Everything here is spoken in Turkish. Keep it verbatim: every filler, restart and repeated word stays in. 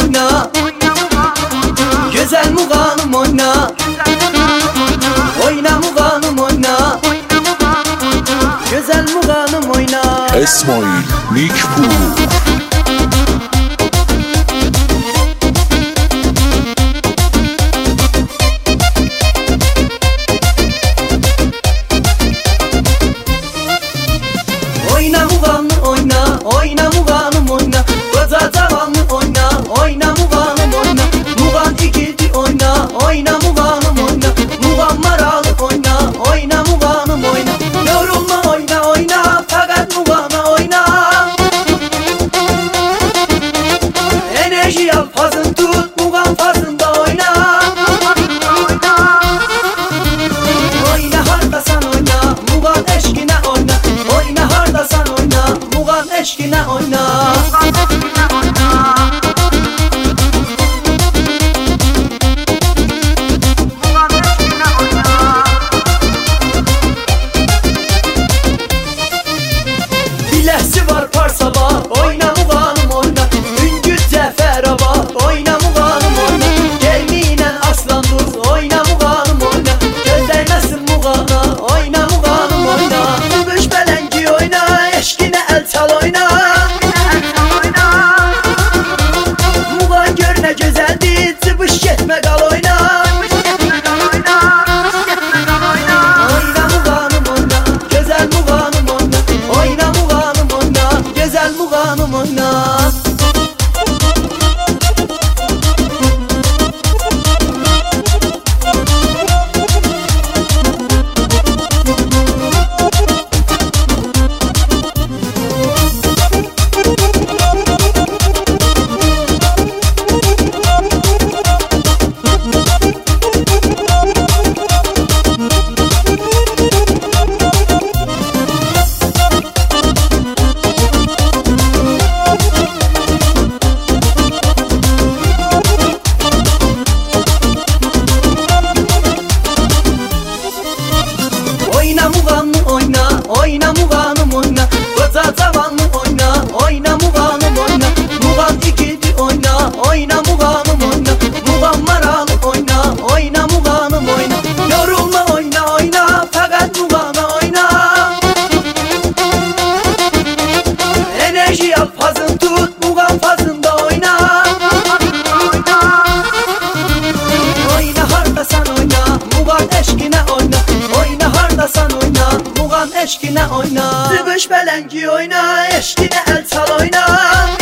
oyna, güzel muğanım oyna. Oyna muğanım oyna, güzel muğanım oyna. İsmail Mikpu. Oyna muğanım oyna, oyna muğanım oyna. Koca zavallı oyna, oyna muğanım oyna. Muğan ikildi oyna, oyna muğanım oyna. Muğan maralı oyna, oyna muğanım oyna. Yorulma oyna oyna, fakat muğana oyna. Enerji al fazın tut, muğan fazında oyna. Oyna harda sen oyna, muğan eşkine oyna. Oyna harda sen oyna, muğan eşkine oyna. Bilesi var parsaba, oyna muğanım oyna. Üngül Ceferaba, oyna muğanım oyna. Gelminen aslan dur, oyna muğanım oyna. Gözlermesin muğana, oyna muğanım oyna. Kuş belengi oyna, eşkine el çal oyna. Muğan gör ne güzeldi, çıbış gitme kal oyna. Oyna muğanım oyna, güzel muğanım oyna. Oyna muğanım oyna, güzel muğanım oyna. Oyna muğanım oyna, oyna muğanım oyna. Koca zavallı oyna, oyna muğanım oyna. Muğan ikildi oyna, oyna muğanım oyna. Muğan maralı oyna, oyna muğanım oyna. Yorulma oyna oyna, fakat muğana oyna. Enerji al fazın tut, muğan fazında oyna. Oyna harda sen oyna, muğan eşkine oyna. Oyna harda sen oyna, muğan eşkine oyna. Zıbış belengi oyna, eşkine el çal oyna.